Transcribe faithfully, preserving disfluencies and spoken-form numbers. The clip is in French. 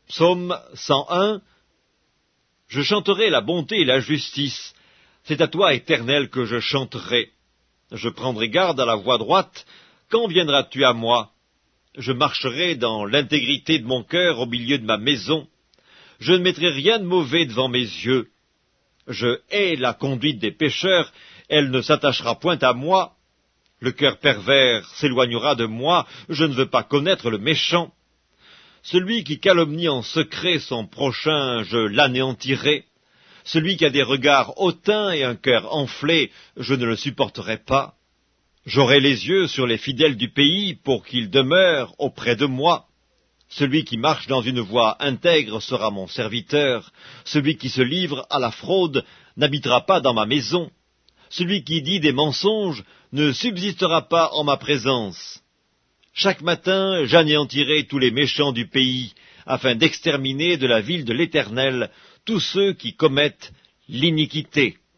Psaume cent un. Je chanterai la bonté et la justice. C'est à toi, Éternel, que je chanterai. Je prendrai garde à la voie droite. Quand viendras-tu à moi? Je marcherai dans l'intégrité de mon cœur au milieu de ma maison. Je ne mettrai rien de mauvais devant mes yeux. Je hais la conduite des pécheurs, elle ne s'attachera point à moi. Le cœur pervers s'éloignera de moi, je ne veux pas connaître le méchant. Celui qui calomnie en secret son prochain, je l'anéantirai. Celui qui a des regards hautains et un cœur enflé, je ne le supporterai pas. J'aurai les yeux sur les fidèles du pays pour qu'ils demeurent auprès de moi. Celui qui marche dans une voie intègre sera mon serviteur. Celui qui se livre à la fraude n'habitera pas dans ma maison. Celui qui dit des mensonges ne subsistera pas en ma présence. Chaque matin, j'anéantirai tous les méchants du pays, afin d'exterminer de la ville de l'Éternel tous ceux qui commettent l'iniquité.